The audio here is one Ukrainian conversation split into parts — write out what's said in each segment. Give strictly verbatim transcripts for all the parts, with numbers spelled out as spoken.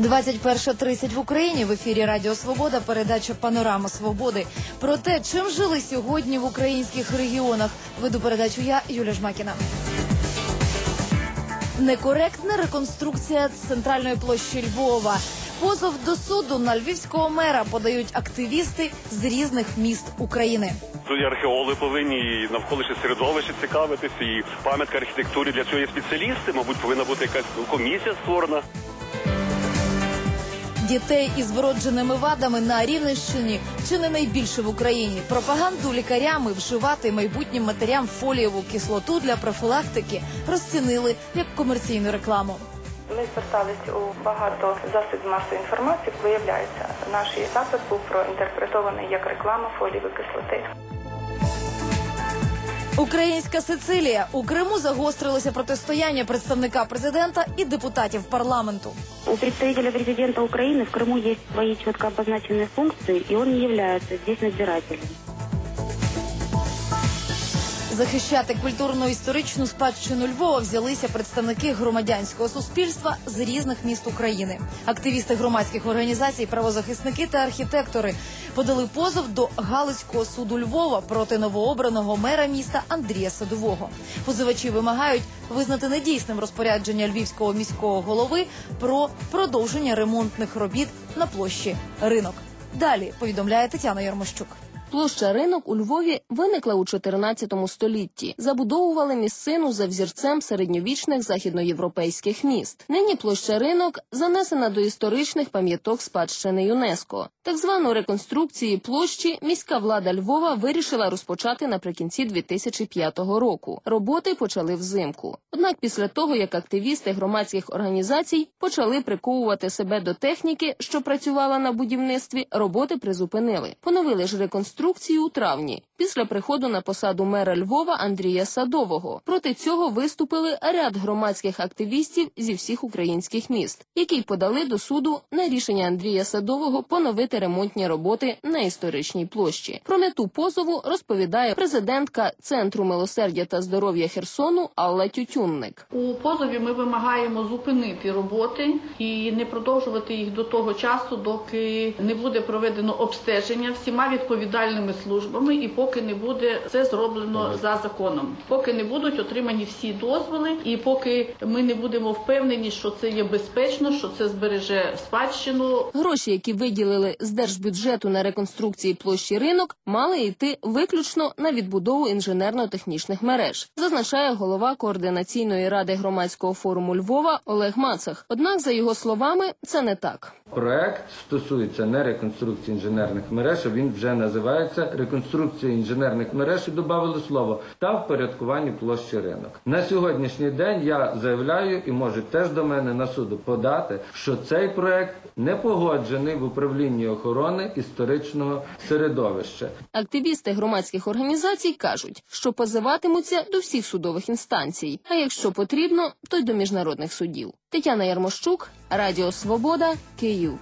двадцять перша тридцять в Україні. В ефірі Радіо Свобода, передача «Панорама Свободи». Про те, чим жили сьогодні в українських регіонах, веду передачу я, Юлія Жмакіна. Некоректна реконструкція центральної площі Львова. Позов до суду на львівського мера подають активісти з різних міст України. Тут і археологи повинні, і навколишнє середовище цікавитися, і пам'ятка архітектури. Для цього є спеціалісти, мабуть, повинна бути якась комісія створена. Дітей із вродженими вадами на Рівненщині чи не найбільше в Україні. Пропаганду лікарями вживати майбутнім матерям фолієву кислоту для профілактики розцінили як комерційну рекламу. Ми зверталися у багато засобів масової інформації. Виявляється, наш запит був проінтерпретований як реклама фолієвої кислоти. Українська Сицилія. У Криму загострилося протистояння представника президента і депутатів парламенту. У представителя президента Украины в Крыму есть свои четко обозначенные функции, и он не является здесь надзирателем. Захищати культурно-історичну спадщину Львова взялися представники громадянського суспільства з різних міст України. Активісти громадських організацій, правозахисники та архітектори подали позов до Галицького суду Львова проти новообраного мера міста Андрія Садового. Позивачі вимагають визнати недійсним розпорядження львівського міського голови про продовження ремонтних робіт на площі Ринок. Далі повідомляє Тетяна Ярмощук. Площа Ринок у Львові виникла у чотирнадцятому столітті. Забудовували місцину за взірцем середньовічних західноєвропейських міст. Нині площа Ринок занесена до історичних пам'яток спадщини ЮНЕСКО. Так звану реконструкцію площі міська влада Львова вирішила розпочати наприкінці дві тисячі п'ятого року. Роботи почали взимку. Однак після того, як активісти громадських організацій почали приковувати себе до техніки, що працювала на будівництві, роботи призупинили. Поновили ж реконструкцію у травні, після приходу на посаду мера Львова Андрія Садового. Проти цього виступили ряд громадських активістів зі всіх українських міст, які подали до суду на рішення Андрія Садового поновити ремонтні роботи на історичній площі. Про мету позову розповідає президентка Центру милосердя та здоров'я Херсону Алла Тютюнник. У позові ми вимагаємо зупинити роботи і не продовжувати їх до того часу, доки не буде проведено обстеження всіма відповідальними службами і поки не буде це зроблено за законом. Поки не будуть отримані всі дозволи і поки ми не будемо впевнені, що це є безпечно, що це збереже спадщину. Гроші, які виділили з держбюджету на реконструкції площі Ринок, мали йти виключно на відбудову інженерно-технічних мереж, зазначає голова Координаційної ради громадського форуму Львова Олег Мацах. Однак, за його словами, це не так. Проект стосується не реконструкції інженерних мереж, а він вже називається реконструкція інженерних мереж і додали слово та впорядкування площі Ринок. На сьогоднішній день я заявляю і можуть теж до мене на суду подати, що цей проект не погоджений в управлінні охорони історичного середовища. Активісти громадських організацій кажуть, що позиватимуться до всіх судових інстанцій, а якщо потрібно, то й до міжнародних судів. Тетяна Ярмощук, Радіо Свобода, Київ.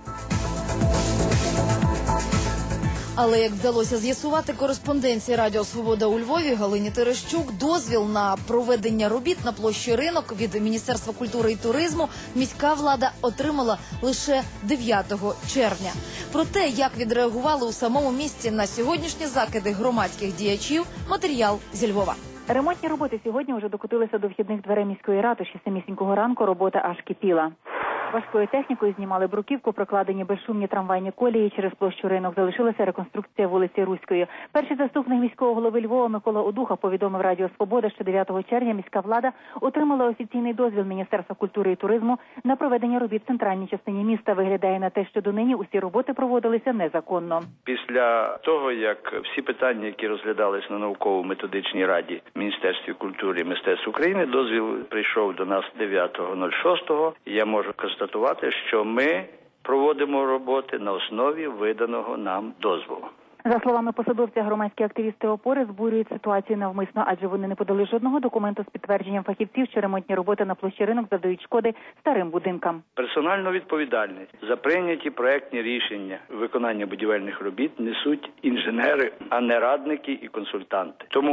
Але, як вдалося з'ясувати кореспонденції Радіо Свобода у Львові Галині Терещук, дозвіл на проведення робіт на площі Ринок від Міністерства культури і туризму міська влада отримала лише дев'ятого червня. Про те, як відреагували у самому місті на сьогоднішні закиди громадських діячів, матеріал зі Львова. Ремонтні роботи сьогодні вже докотилися до вхідних дверей міської ратуші. З самісінького ранку робота аж кипіла. Важкою технікою знімали бруківку, прокладені безшумні трамвайні колії через площу Ринок. Залишилася реконструкція вулиці Руської. Перший заступник міського голови Львова Микола Одуха повідомив Радіо Свобода, що дев'ятого червня міська влада отримала офіційний дозвіл Міністерства культури і туризму на проведення робіт в центральній частині міста. Виглядає на те, що донині усі роботи проводилися незаконно. Після того, як всі питання, які розглядались на науково-методичній раді Міністерстві культури і мистецтв України, дозвіл прийшов до нас дев'ятого шостого. Я можу констатувати, що ми проводимо роботи на основі виданого нам дозволу. За словами посадовця, громадські активісти опори збурюють ситуацію навмисно, адже вони не подали жодного документу з підтвердженням фахівців, що ремонтні роботи на площі Ринок завдають шкоди старим будинкам. Персональну відповідальність за прийняті проектні рішення виконання будівельних робіт несуть інженери, а не радники і консультанти. Тому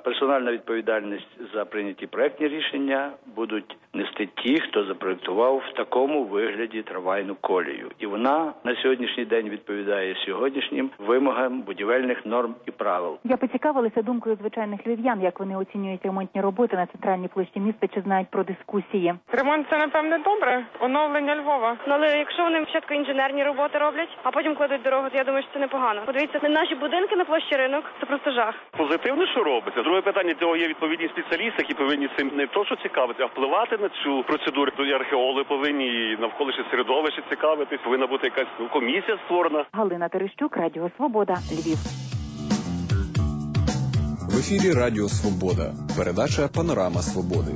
персональна відповідальність за прийняті проектні рішення будуть нести ті, хто запроектував в такому вигляді трамвайну колію. І вона на сьогоднішній день відповідає сьогоднішнім вимогам будівельних норм і правил. Я поцікавилася думкою звичайних львів'ян, як вони оцінюють ремонтні роботи на центральній площі міста, чи знають про дискусії. Ремонт – це, напевне, добре. Оновлення Львова. Ну, але якщо вони спочатку інженерні роботи роблять, а потім кладуть дорогу, то я думаю, що це непогано. Подивіться, на наші будинки на площі Ринок – це просто жах. Позитивно, що робиться. Друге питання, цього є відповідні спеціалісти, які повинні цим не то, що цікавитися, а впливати на цю процедуру. Тоді археологи повинні і навколишнє середовище цікавитись. Повинна бути якась ну, комісія створена. Галина Терещук, Радіо Свобода, Львів. В ефірі Радіо Свобода. Передача «Панорама Свободи».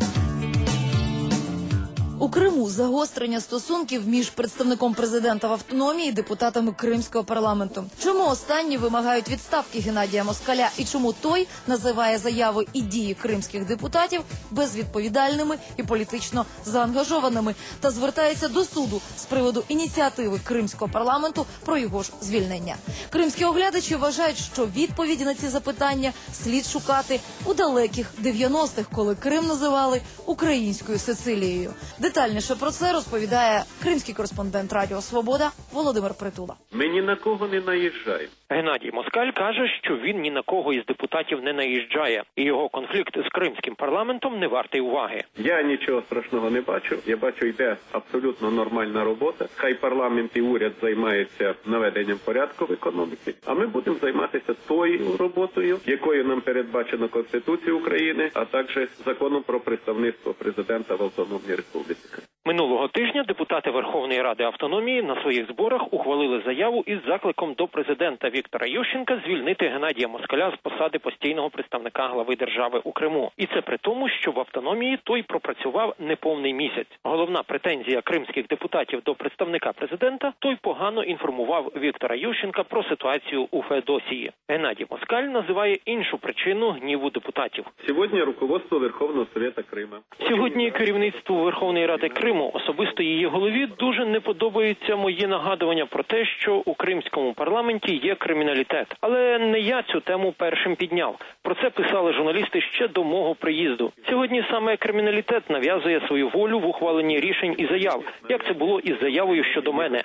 У Криму загострення стосунків між представником президента в автономії і депутатами Кримського парламенту. Чому останні вимагають відставки Геннадія Москаля і чому той називає заяви і дії кримських депутатів безвідповідальними і політично заангажованими та звертається до суду з приводу ініціативи Кримського парламенту про його ж звільнення. Кримські оглядачі вважають, що відповіді на ці запитання слід шукати у далеких дев'яностих, коли Крим називали українською Сицилією. Детальніше про це розповідає кримський кореспондент Радіо Свобода Володимир Притула. Ми ні на кого не наїжджаємо. Геннадій Москаль каже, що він ні на кого із депутатів не наїжджає, і його конфлікт з кримським парламентом не вартий уваги. Я нічого страшного не бачу. Я бачу, йде абсолютно нормальна робота. Хай парламент і уряд займаються наведенням порядку в економіці, а ми будемо займатися тою роботою, якою нам передбачено Конституцією України, а також законом про представництво президента в Автономній Республіці. Минулого тижня депутати Верховної Ради Автономії на своїх зборах ухвалили заяву із закликом до президента Віктора Ющенка звільнити Геннадія Москаля з посади постійного представника глави держави у Криму. І це при тому, що в автономії той пропрацював неповний місяць. Головна претензія кримських депутатів до представника президента – той погано інформував Віктора Ющенка про ситуацію у Феодосії. Геннадій Москаль називає іншу причину гніву депутатів. Сьогодні руководство Верховного Совєта Крима. Сьогодні керівництву Верховної Ради Криму, особисто її голові, дуже не подобаються мої нагадування про те, що у кримському парламенті є криміналітет. Але не я цю тему першим підняв. Про це писали журналісти ще до мого приїзду. Сьогодні саме криміналітет нав'язує свою волю в ухваленні рішень і заяв, як це було із заявою щодо мене.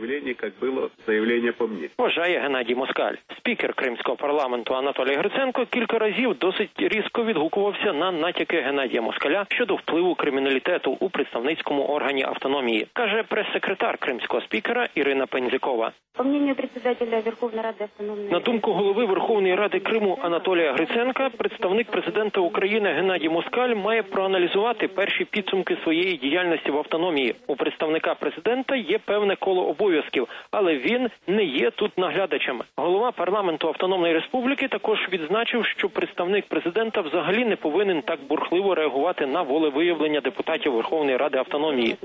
Вважає Геннадій Москаль. Спікер кримського парламенту Анатолій Гриценко кілька разів досить різко відгукувався на натяки Геннадія Москаля щодо впливу криміналітету у представницькому органі автономії, каже прес-секретар кримського спікера Ірина Пензякова. По мнению председателя Верховної Ради автономії... На думку голови Верховної Ради Криму Анатолія Гриценка, представник президента України Геннадій Москаль має проаналізувати перші підсумки своєї діяльності в автономії. У представника президента є певне коло обов'язків, але він не є тут наглядачем. Голова парламенту Автономної Республіки також відзначив, що представник президента взагалі не повинен так бурхливо реагувати на волевиявлення депутатів Верховної Ради Автономії,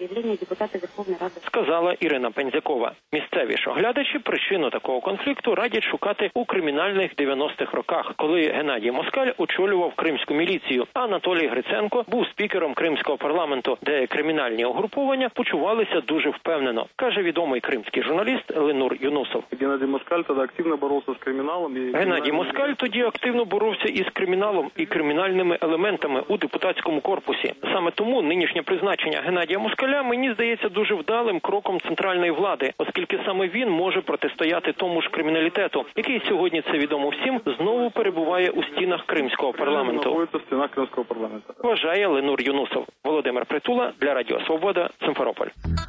сказала Ірина Пензякова. Місцеві ж оглядачі причину такого конфлікту радять шукати у кримінальних дев'яностих роках, коли Геннадій Москаль очолював кримську міліцію, а Анатолій Гриценко був спікером кримського парламенту, де кримінальні угруповання почувалися дуже впевнено, каже відомий кримський журналіст Ленур Юнусов. Геннадій Москаль тоді активно боровся з криміналом. І... Геннадій Москаль тоді активно боровся із криміналом і кримінальними елементами у депутатському корпусі. Саме тому нинішнє призначення Геннадія Москаля мені здається дуже вдалим кроком центральної влади, оскільки саме він може протистояти тому ж криміналітету, який сьогодні, це відомо всім, знову перебуває у стінах кримського парламенту. Вважає Ленур Юнусов. Володимир Притула для Радіо Свобода, Симферополь.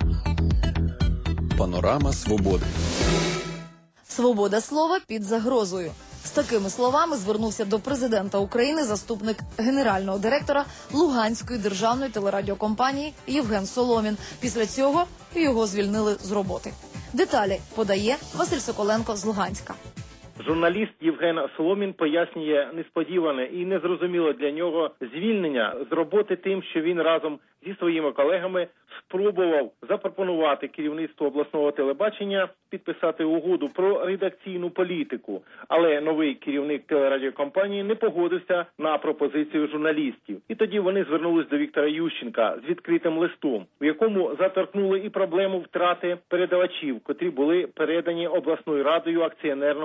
Панорама Свободи. Свобода слова під загрозою. З такими словами звернувся до президента України заступник генерального директора Луганської державної телерадіокомпанії Євген Соломін. Після цього його звільнили з роботи. Деталі подає Василь Соколенко з Луганська. Журналіст Євген Соломін пояснює несподіване і незрозуміле для нього звільнення з роботи тим, що він разом зі своїми колегами спробував запропонувати керівництву обласного телебачення підписати угоду про редакційну політику. Але новий керівник телерадіокомпанії не погодився на пропозицію журналістів. І тоді вони звернулись до Віктора Ющенка з відкритим листом, у якому заторкнули і проблему втрати передавачів, котрі були передані обласною радою акціонерному товариству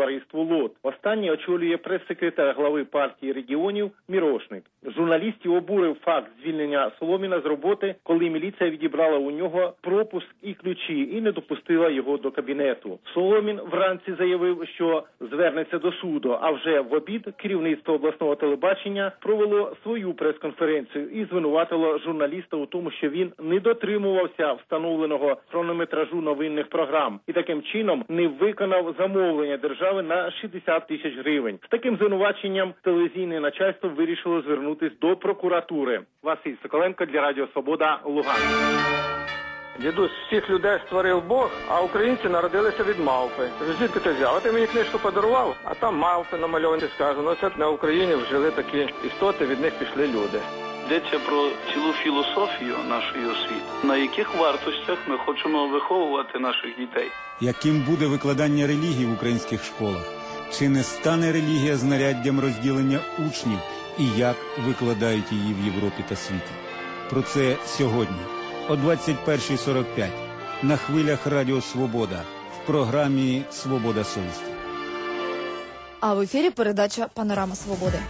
товариству «Лот». Останнє очолює прес-секретар глави партії регіонів Мірошник. Журналістів обурив факт звільнення Соломіна з роботи, коли міліція відібрала у нього пропуск і ключі і не допустила його до кабінету. Соломін вранці заявив, що звернеться до суду, а вже в обід керівництво обласного телебачення провело свою прес-конференцію і звинуватило журналіста у тому, що він не дотримувався встановленого хронометражу новинних програм і таким чином не виконав замовлення держави на шістдесят тисяч гривень. З таким звинуваченням телевізійне начальство вирішило звернутися до прокуратури. Василь Соколенко для Радіо Свобода, Луганськ. Дідусь, всіх людей створив Бог, а українці народилися від мавпи. Звідки ти взяв? А ти мені книжку подарував, а там мавпи намальовані, сказано. Це на Україні вжили такі істоти, від них пішли люди. Йдеться про цілу філософію нашої освіти, на яких вартостях ми хочемо виховувати наших дітей. Яким буде викладання релігії в українських школах? Чи не стане релігія знаряддям розділення учнів і як викладають її в Європі та світі? Про це сьогодні о двадцять першій сорок п'ять на хвилях Радіо Свобода в програмі «Свобода совісті». А в ефірі передача «Панорама Свободи».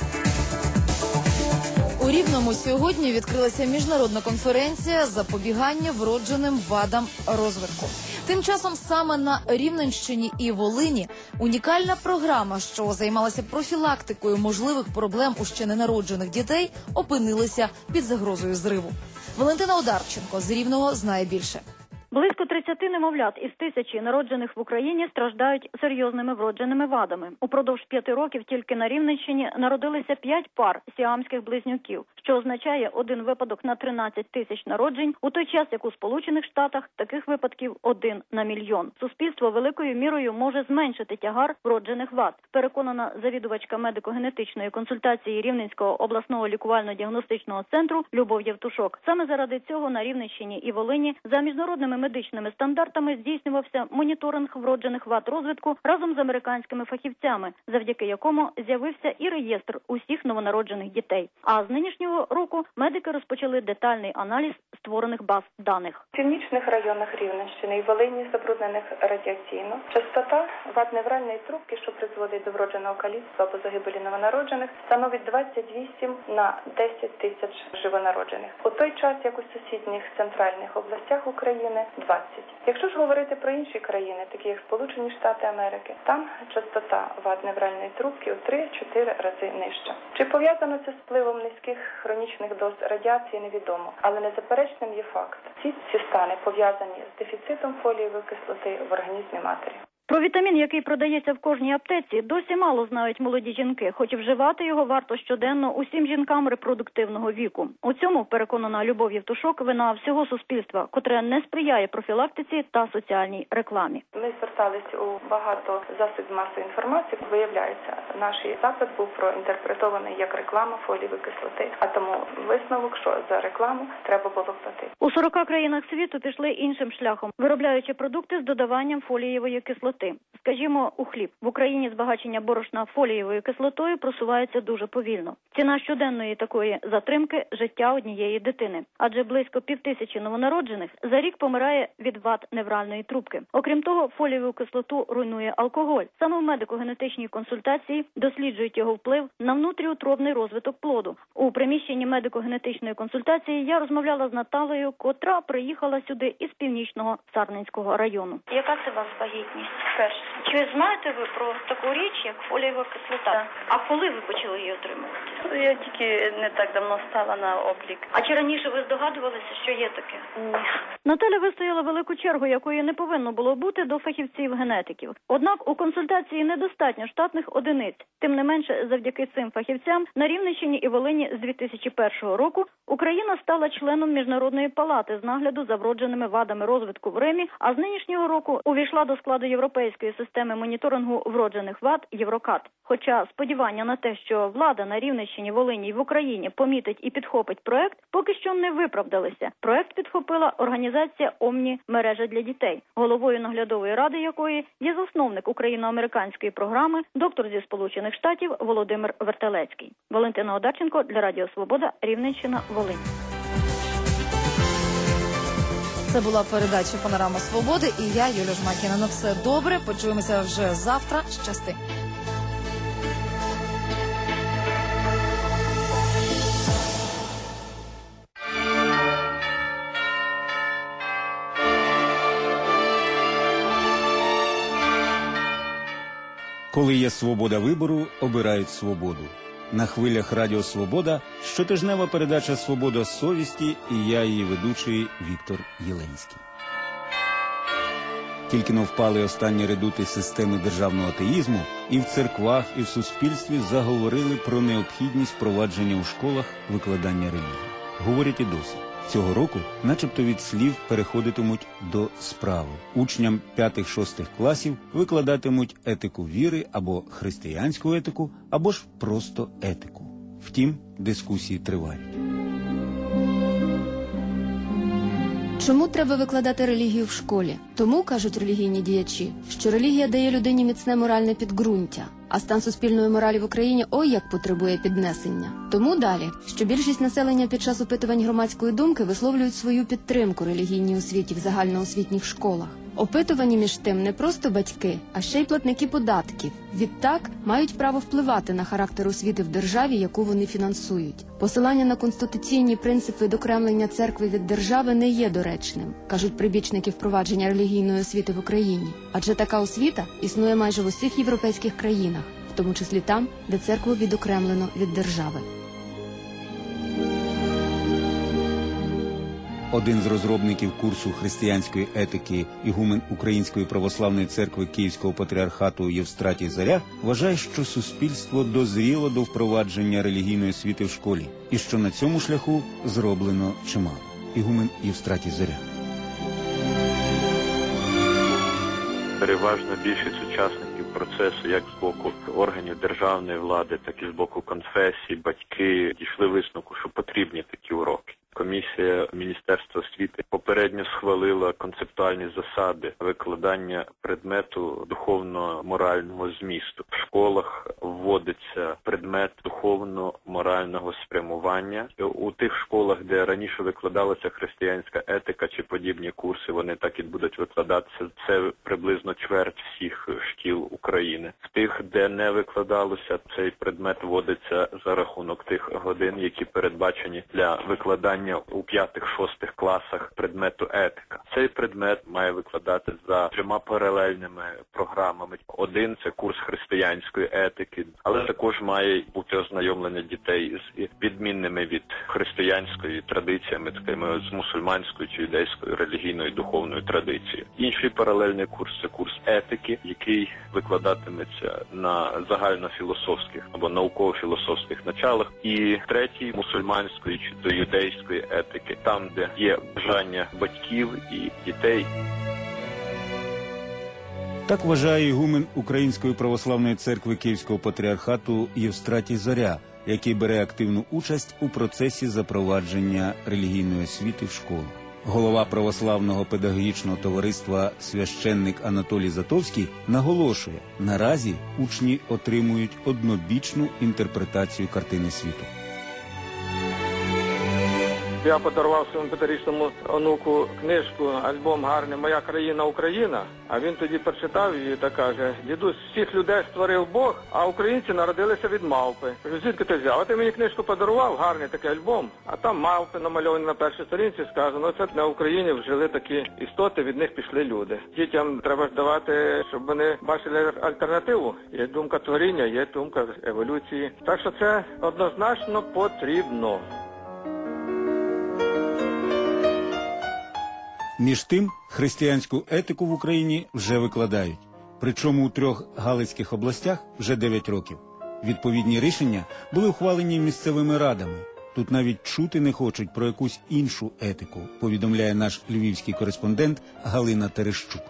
У Рівному сьогодні відкрилася міжнародна конференція «Запобігання вродженим вадам розвитку». Тим часом саме на Рівненщині і Волині унікальна програма, що займалася профілактикою можливих проблем у ще ненароджених дітей, опинилися під загрозою зриву. Валентина Одарченко з Рівного знає більше. Близько тридцяти немовлят із тисячі народжених в Україні страждають серйозними вродженими вадами. Упродовж п'яти років тільки на Рівненщині народилися п'ять пар сіамських близнюків, що означає один випадок на тринадцять тисяч народжень, у той час, як у Сполучених Штатах таких випадків один на мільйон. Суспільство великою мірою може зменшити тягар вроджених вад, переконана завідувачка медико-генетичної консультації Рівненського обласного лікувально-діагностичного центру Любов Євтушок. Саме заради цього на Рівненщині і Волині за міжнародними медичними стандартами здійснювався моніторинг вроджених вад розвитку разом з американськими фахівцями, завдяки якому з'явився і реєстр усіх новонароджених дітей. А з нинішнього року медики розпочали детальний аналіз створених баз даних. В північних районах Рівненщини і Волині, забруднених радіаційно, частота вад невральної трубки, що призводить до вродженого каліцтва або загибелі новонароджених, становить двадцять вісім на десять тисяч живонароджених. У той час, як у сусідніх центральних областях України, двадцять. Якщо ж говорити про інші країни, такі як Сполучені Штати Америки, там частота вад невральної трубки у три-чотири рази нижча. Чи пов'язано це з впливом низьких хронічних доз радіації, невідомо. Але незаперечним є факт. Ці, ці стани пов'язані з дефіцитом фолієвої кислоти в організмі матері. Про вітамін, який продається в кожній аптеці, досі мало знають молоді жінки, хоч і вживати його варто щоденно усім жінкам репродуктивного віку. У цьому, переконана Любов Євтушок, вина всього суспільства, котре не сприяє профілактиці та соціальній рекламі. Ми зверталися у багато засобів масової інформації. Виявляється, наш запит був проінтерпретований як реклама фолієвої кислоти, а тому висновок, що за рекламу треба було платити. У сорока країнах світу пішли іншим шляхом, виробляючи продукти з додаванням фолієвої кислоти. Скажімо, у хліб. В Україні збагачення борошна фолієвою кислотою просувається дуже повільно. Ціна щоденної такої затримки – життя однієї дитини. Адже близько півтисячі новонароджених за рік помирає від вад невральної трубки. Окрім того, фолієву кислоту руйнує алкоголь. Саме в медико-генетичній консультації досліджують його вплив на внутріутробний розвиток плоду. У приміщенні медико-генетичної консультації я розмовляла з Наталею, котра приїхала сюди із північного Сарненського району. Яка це у вас вагітність? Перше. Чи знаєте ви про таку річ, як фолієва кислота? Так. А коли ви почали її отримувати? Я тільки не так давно стала на облік. А чи раніше ви здогадувалися, що є таке? Ні. Наталя вистояла велику чергу, якої не повинно було бути до фахівців-генетиків. Однак у консультації недостатньо штатних одиниць. Тим не менше, завдяки цим фахівцям на Рівненщині і Волині з дві тисячі першого року Україна стала членом Міжнародної палати з нагляду за вродженими вадами розвитку в Римі, а з нинішнього року увійшла до складу Європейської системи моніторингу вроджених вад «Єврокат». Хоча сподівання на те, що влада на Рівненщині, Волині і в Україні помітить і підхопить проект, поки що не виправдалися. Проект підхопила організація «Омні. Мережа для дітей», головою наглядової ради якої є засновник україно-американської програми, доктор зі Сполучених Штатів Володимир Вертелецький. Валентина Одарченко для Радіо Свобода, Рівненщина, Волинь. Це була передача «Панорама Свободи» і я, Юлія Жмакіна. На все добре. Почуємося вже завтра. Щасти. Коли є свобода вибору, обирають свободу. На хвилях Радіо Свобода щотижнева передача «Свобода совісті» і я, її ведучий Віктор Єленський. Тільки но впали останні редути системи державного атеїзму, і в церквах, і в суспільстві заговорили про необхідність впровадження у школах викладання релігії. Говорять і досі. Цього року начебто від слів переходитимуть до справи. Учням п'ятих-шостих класів викладатимуть етику віри або християнську етику, або ж просто етику. Втім, дискусії тривають. Чому треба викладати релігію в школі? Тому, кажуть релігійні діячі, що релігія дає людині міцне моральне підґрунтя, а стан суспільної моралі в Україні ой як потребує піднесення. Тому далі, що більшість населення під час опитувань громадської думки висловлюють свою підтримку релігійній освіті в загальноосвітніх школах. Опитувані між тим не просто батьки, а ще й платники податків. Відтак, мають право впливати на характер освіти в державі, яку вони фінансують. Посилання на конституційні принципи відокремлення церкви від держави не є доречним, кажуть прибічники впровадження релігійної освіти в Україні. Адже така освіта існує майже в усіх європейських країнах, в тому числі там, де церкву відокремлено від держави. Один з розробників курсу християнської етики, ігумен Української православної церкви Київського патріархату Євстратій Заря вважає, що суспільство дозріло до впровадження релігійної освіти в школі і що на цьому шляху зроблено чимало. Ігумен Євстратій Заря. Переважно більшість учасників процесу, як з боку органів державної влади, так і з боку конфесій, батьки, дійшли висновку, що потрібні такі уроки. Комісія Міністерства освіти попередньо схвалила концептуальні засади викладання предмету духовно-морального змісту. В школах вводиться предмет духовно-морального спрямування. У тих школах, де раніше викладалася християнська етика чи подібні курси, вони так і будуть викладатися. Це приблизно чверть всіх шкіл України. В тих, де не викладалося, цей предмет вводиться за рахунок тих годин, які передбачені для викладання у п'ятих-шостих класах предмету етика. Цей предмет має викладати за трьома паралельними програмами. Один – це курс християнської етики, але також має бути ознайомлення дітей з відмінними від християнської традиціями, такими з мусульманської чи юдейської релігійної духовної традиції. Інший паралельний курс – це курс етики, який викладатиметься на загальнофілософських або науково-філософських началах. І третій – мусульманської чи до юдейської етики, там, де є бажання батьків і дітей. Так вважає ігумен Української православної церкви Київського патріархату Євстратій Заря, який бере активну участь у процесі запровадження релігійної освіти в школах. Голова православного педагогічного товариства священник Анатолій Затовський наголошує, наразі учні отримують однобічну інтерпретацію картини світу. Я подарував своєму п'ятирічному онуку книжку, альбом гарний «Моя країна Україна», а він тоді прочитав її та каже: «Дідусь, всіх людей створив Бог, а українці народилися від мавпи». Кажу: «Звідки ти взяв? А ти мені книжку подарував, гарний такий альбом, а там мавпи намальовані на першій сторінці, сказано, це на Україні жили такі істоти, від них пішли люди». Дітям треба ж давати, щоб вони бачили альтернативу. Є думка творіння, є думка еволюції. Так що це однозначно потрібно. Між тим, християнську етику в Україні вже викладають. Причому у трьох галицьких областях вже дев'ять років. Відповідні рішення були ухвалені місцевими радами. Тут навіть чути не хочуть про якусь іншу етику, повідомляє наш львівський кореспондент Галина Терещук.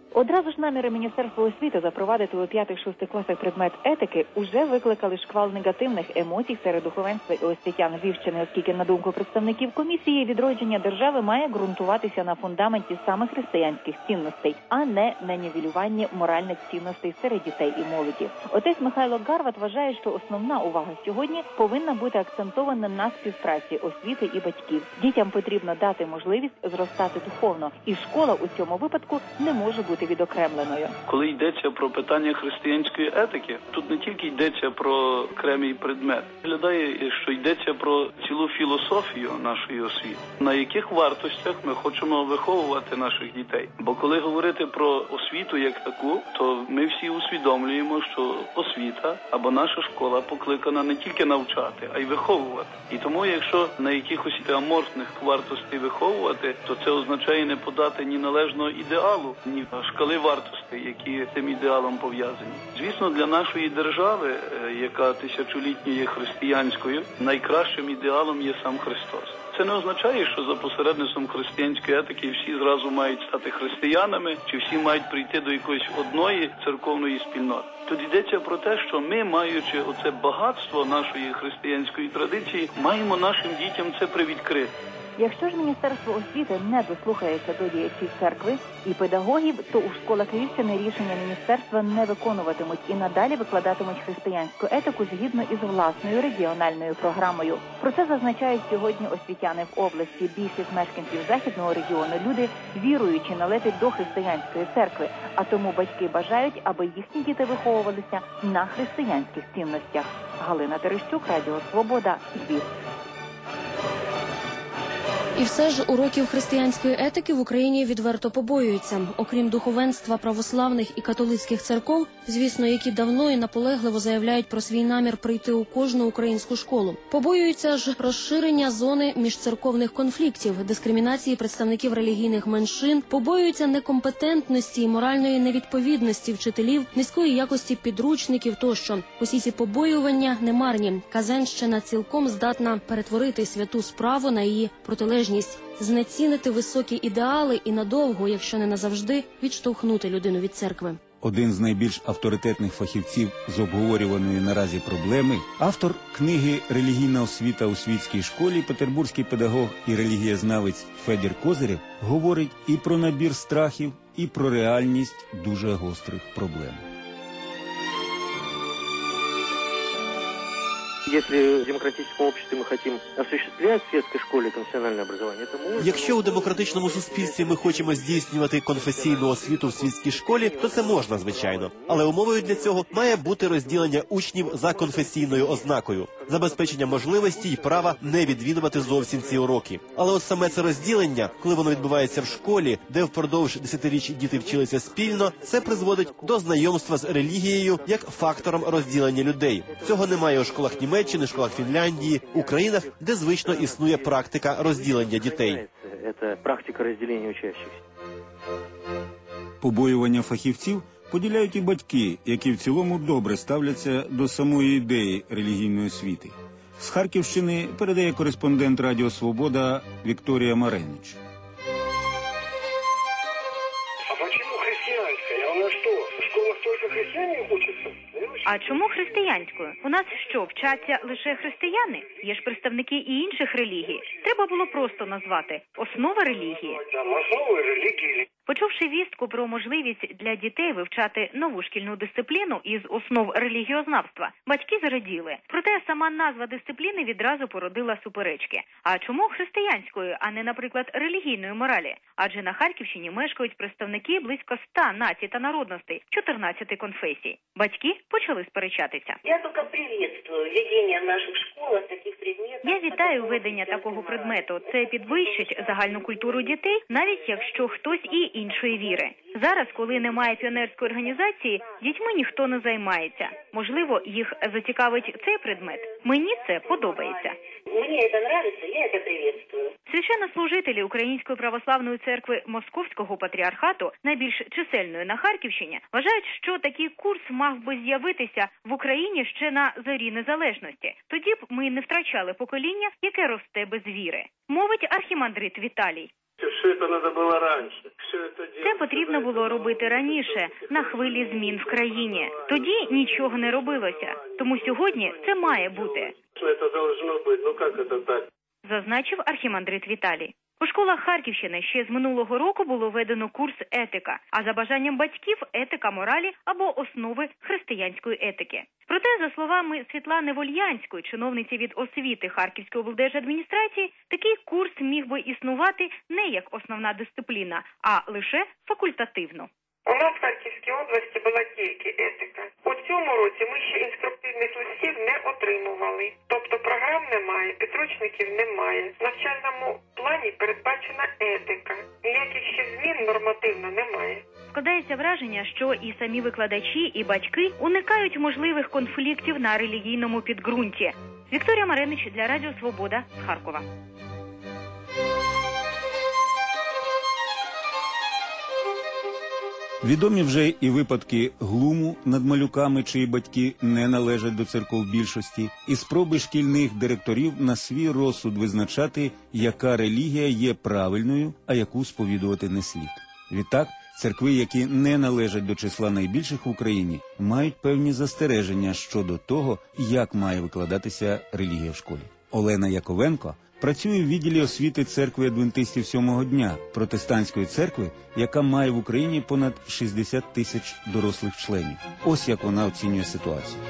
Одразу ж наміри Міністерства освіти запровадити у п'ятих-шостих класах предмет етики уже викликали шквал негативних емоцій серед духовенства і освітян Львівщини, оскільки, на думку представників комісії, відродження держави має ґрунтуватися на фундаменті саме християнських цінностей, а не на нівелюванні моральних цінностей серед дітей і молоді. Отець Михайло Гарват вважає, що основна увага сьогодні повинна бути акцентована на співпраці освіти і батьків. Дітям потрібно дати можливість зростати духовно, і школа у цьому випадку не може бути відокремленою. Коли йдеться про питання християнської етики, тут не тільки йдеться про окремий предмет. Виглядає, що йдеться про цілу філософію нашої освіти, на яких вартостях ми хочемо виховувати наших дітей. Бо коли говорити про освіту як таку, то ми всі усвідомлюємо, що освіта або наша школа покликана не тільки навчати, а й виховувати. І тому, якщо на якихось аморфних вартостей виховувати, то це означає не подати ні належного ідеалу, ні шкали вартостей, які з цим ідеалом пов'язані. Звісно, для нашої держави, яка тисячолітньою є християнською, найкращим ідеалом є сам Христос. Це не означає, що за посередництвом християнської етики всі зразу мають стати християнами, чи всі мають прийти до якоїсь одної церковної спільноти. Тут йдеться про те, що ми, маючи оце багатство нашої християнської традиції, маємо нашим дітям це привідкрити. Якщо ж Міністерство освіти не дослухається до діячів церкви і педагогів, то у школах Львівщини рішення міністерства не виконуватимуть і надалі викладатимуть християнську етику згідно із власною регіональною програмою. Про це зазначають сьогодні освітяни в області. Більшість мешканців західного регіону – люди, віруючи, належать до християнської церкви, а тому батьки бажають, аби їхні діти виховувалися на християнських цінностях. Галина Терещук, Радіо Свобода, Львів. І все ж уроків християнської етики в Україні відверто побоюються. Окрім духовенства православних і католицьких церков, звісно, які давно і наполегливо заявляють про свій намір прийти у кожну українську школу. Побоюються ж розширення зони міжцерковних конфліктів, дискримінації представників релігійних меншин, побоюються некомпетентності і моральної невідповідності вчителів, низької якості підручників тощо. Усі ці побоювання немарні. Казенщина цілком здатна перетворити святу справу на її протилежність. Знецінити високі ідеали і надовго, якщо не назавжди, відштовхнути людину від церкви. Один з найбільш авторитетних фахівців з обговорюваної наразі проблеми, автор книги «Релігійна освіта у світській школі», петербурзький педагог і релігієзнавець Федір Козирєв, говорить і про набір страхів, і про реальність дуже гострих проблем. Если в демократическом обществе мы хотим осуществлять в светской школе конфессиональное образование, то можно... Якщо у демократичному суспільстві ми хочемо здійснювати конфесійну освіту в світській школі, то це можна, звичайно. Але умовою для цього має бути розділення учнів за конфесійною ознакою, забезпечення можливості і права не відвідувати зовсім ці уроки. Але от саме це розділення, коли воно відбувається в школі, де впродовж десятиріч діти вчилися спільно, це призводить до знайомства з релігією як фактором розділення людей. Цього немає у школах Німеччини, школах Фінляндії, у країнах, де звично існує практика розділення дітей. Це практика розділення учащихся. Побоювання фахівців поділяють і батьки, які в цілому добре ставляться до самої ідеї релігійної освіти. З Харківщини передає кореспондент Радіо Свобода Вікторія Маренич. А почему христианская? А у нас что, в школах только христиане учатся? А чому християнською? У нас що, вчаться лише християни? Є ж представники і інших релігій. Треба було просто назвати «Основа релігії». Там основи релігії. Почувши вістку про можливість для дітей вивчати нову шкільну дисципліну із основ релігіознавства, батьки зараділи. Проте сама назва дисципліни відразу породила суперечки. А чому християнською, а не, наприклад, релігійної моралі? Адже на Харківщині мешкають представники близько ста націй та народностей, чотирнадцяти конфесій. Батьки почали сперечатися. Я тільки привітствую введення в наших школах таких предметів. Я вітаю введення такого предмету. Це підвищить загальну культуру дітей, навіть якщо хтось і іншої віри. Зараз, коли немає піонерської організації, дітьми ніхто не займається. Можливо, їх зацікавить цей предмет. Мені це подобається. Мені це подобається, я це привітствую. Священнослужителі Української православної церкви Московського патріархату, найбільш чисельної на Харківщині, вважають, що такий курс мав би з'явитися в Україні ще на зорі незалежності. Тоді б ми не втрачали покоління, яке росте без віри. Мовить архімандрит Віталій. Все это надо было раньше. Це потрібно було робити раніше, на хвилі змін в країні. Тоді нічого не робилося. Тому сьогодні це має бути. Это должно быть. Ну как это так? Зазначив архімандрит Віталій. У школах Харківщини ще з минулого року було введено курс етика, а за бажанням батьків – етика моралі або основи християнської етики. Проте, за словами Світлани Вольянської, чиновниці від освіти Харківської облдержадміністрації, такий курс міг би існувати не як основна дисципліна, а лише факультативно. У нас в Харківській області була тільки етика. У цьому році ми ще інструктивних листів не отримували. Тобто програм немає, підручників немає. В навчальному плані передбачена етика. Ніяких ще змін нормативно немає. Складається враження, що і самі викладачі, і батьки уникають можливих конфліктів на релігійному підґрунті. Вікторія Маринич для Радіо Свобода з Харкова. Відомі вже і випадки глуму над малюками, чиї батьки не належать до церков більшості, і спроби шкільних директорів на свій розсуд визначати, яка релігія є правильною, а яку сповідувати не слід. Відтак, церкви, які не належать до числа найбільших в Україні, мають певні застереження щодо того, як має викладатися релігія в школі. Олена Яковенко працює в відділі освіти церкви адвентистів сьомого дня, протестантської церкви, яка має в Україні понад шістдесят тисяч дорослих членів. Ось як вона оцінює ситуацію.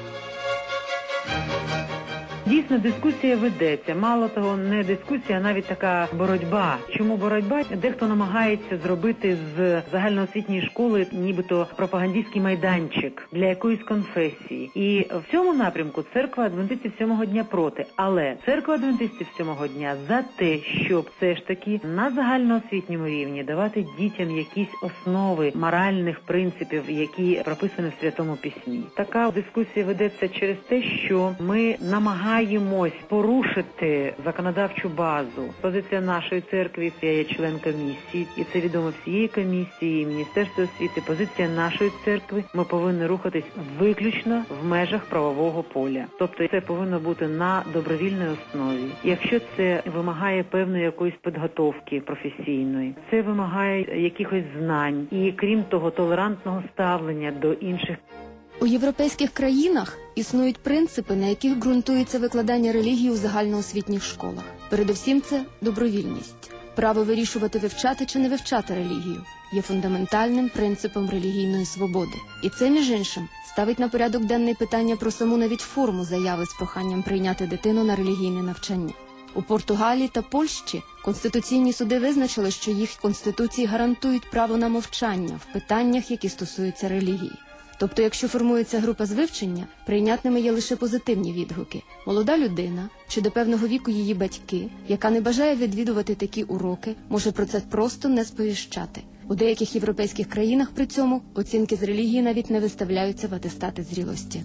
Дійсно, дискусія ведеться. Мало того, не дискусія, а навіть така боротьба. Чому боротьба? Дехто намагається зробити з загальноосвітньої школи нібито пропагандистський майданчик для якоїсь конфесії. І в цьому напрямку церква адвентистів сьомого дня проти. Але церква адвентистів сьомого дня за те, щоб все ж таки на загальноосвітньому рівні давати дітям якісь основи моральних принципів, які прописані в Святому Письмі. Така дискусія ведеться через те, що ми намагаємося Намагаємось порушити законодавчу базу. Позиція нашої церкви, я є член комісії, і це відомо всієї комісії, і Міністерства освіти. Позиція нашої церкви, ми повинні рухатись виключно в межах правового поля. Тобто це повинно бути на добровільній основі. Якщо це вимагає певної якоїсь підготовки професійної, це вимагає якихось знань і, крім того, толерантного ставлення до інших. У європейських країнах існують принципи, на яких ґрунтується викладання релігії у загальноосвітніх школах. Передусім це добровільність. Право вирішувати, вивчати чи не вивчати релігію є фундаментальним принципом релігійної свободи. І це, між іншим, ставить на порядок денний питання про саму навіть форму заяви з проханням прийняти дитину на релігійне навчання. У Португалії та Польщі конституційні суди визначили, що їх конституції гарантують право на мовчання в питаннях, які стосуються релігії. Тобто, якщо формується група з вивчення, прийнятними є лише позитивні відгуки. Молода людина, чи до певного віку її батьки, яка не бажає відвідувати такі уроки, може про це просто не сповіщати. У деяких європейських країнах при цьому оцінки з релігії навіть не виставляються в атестати зрілості.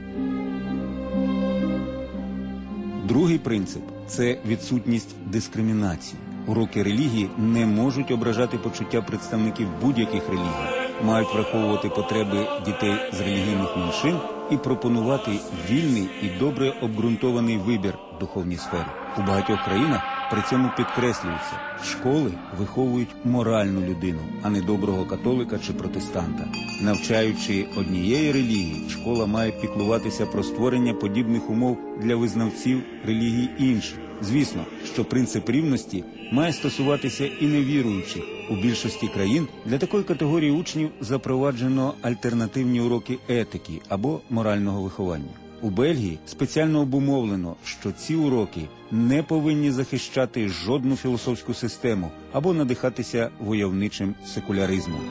Другий принцип – це відсутність дискримінації. Уроки релігії не можуть ображати почуття представників будь-яких релігій, мають враховувати потреби дітей з релігійних меншин і пропонувати вільний і добре обґрунтований вибір в духовній сфері. У багатьох країнах при цьому підкреслюється, школи виховують моральну людину, а не доброго католика чи протестанта. Навчаючи однієї релігії, школа має піклуватися про створення подібних умов для визнавців релігій інших. Звісно, що принцип рівності має стосуватися і невіруючих. У більшості країн для такої категорії учнів запроваджено альтернативні уроки етики або морального виховання. У Бельгії спеціально обумовлено, що ці уроки не повинні захищати жодну філософську систему або надихатися войовничим секуляризмом.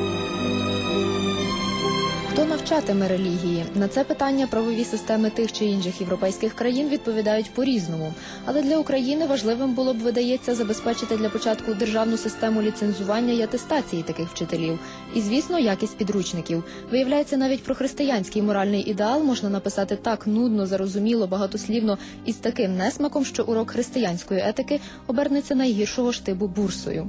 Хто навчатиме релігії? На це питання правові системи тих чи інших європейських країн відповідають по-різному. Але для України важливим було б, видається, забезпечити для початку державну систему ліцензування і атестації таких вчителів. І, звісно, якість підручників. Виявляється, навіть про християнський моральний ідеал можна написати так нудно, зарозуміло, багатослівно і з таким несмаком, що урок християнської етики обернеться найгіршого штибу бурсою.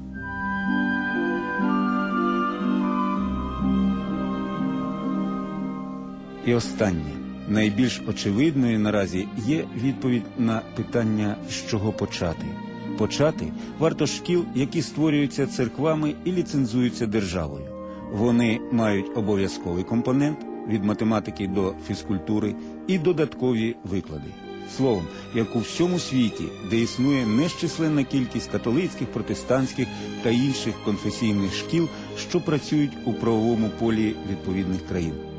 І останнє, найбільш очевидною наразі є відповідь на питання, з чого почати. Почати варто з шкіл, які створюються церквами і ліцензуються державою. Вони мають обов'язковий компонент від математики до фізкультури і додаткові виклади. Словом, як у всьому світі, де існує нещисленна кількість католицьких, протестантських та інших конфесійних шкіл, що працюють у правовому полі відповідних країн.